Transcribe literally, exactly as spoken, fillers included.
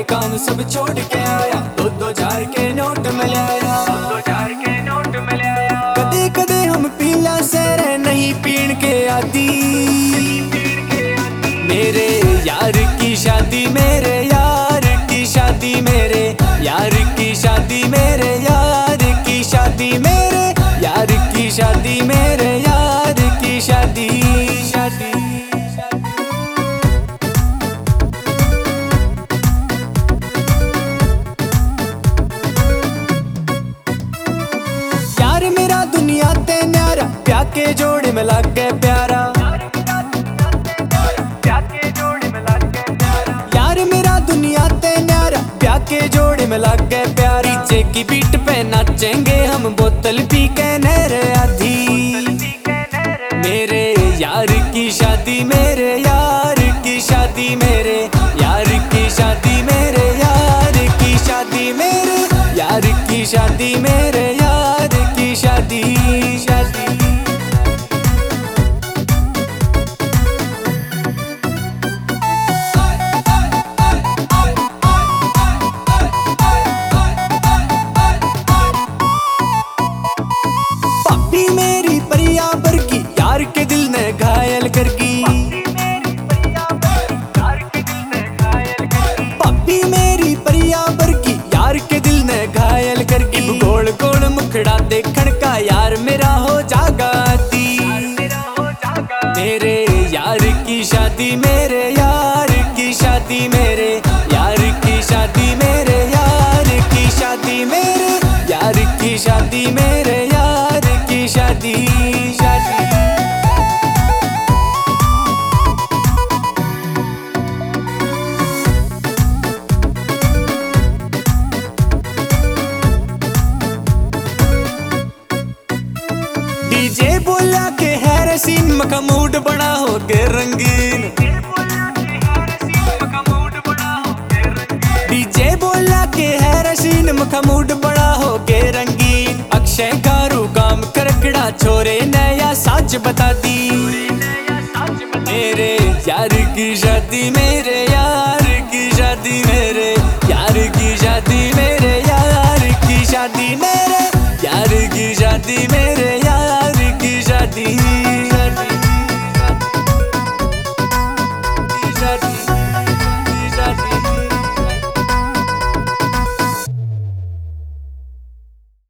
काम सब छोड़ के आया, दो दो हजार के नोट मिलाया, दो दो हजार के नोट मिलाया। कदे कदे हम पीला सर नहीं पीण के आदी, मेरे यार की शादी मेरे यार की शादी मेरे यार की शादी मेरे यार की शादी मेरे यार की शादी मेरे यार की शादी शादी यार मेरा दुनिया ते न्यारा प्या के जोड़े में लग गए प्यारा, के जोड़े में लग गए प्यार। डीजे की बीट पे नाचेंगे हम बोतल पी के नहर आधी, मेरे यार की शादी मेरे यार की शादी मेरे यार की शादी मेरे यार की शादी मेरे यार की शादी मेरे यार की शादी शादी यार के दिल ने घायल करगी, पप्पी मेरी परिया बरगी यार के दिल ने घायल करगी। गोल गोल मुखड़ा देखण का यार मेरा हो जागा दी, मेरे यार की शादी मेरे यार की शादी मेरे यार की शादी मेरे यार की शादी मेरे यार की शादी मेरे यार की शादी शादी डीजे बोला के है रसीन मका मूड बड़ा हो के रंगीन, डीजे बोला के है रसीन मका मूड बड़ा हो के रंगीन। अक्षय गारू काम करकड़ा छोरे नया साज बता दी, मेरे यार की शादी मेरे यार की शादी मेरे यार की शादी मेरे यार की शादी मेरे यार की शादी मेरे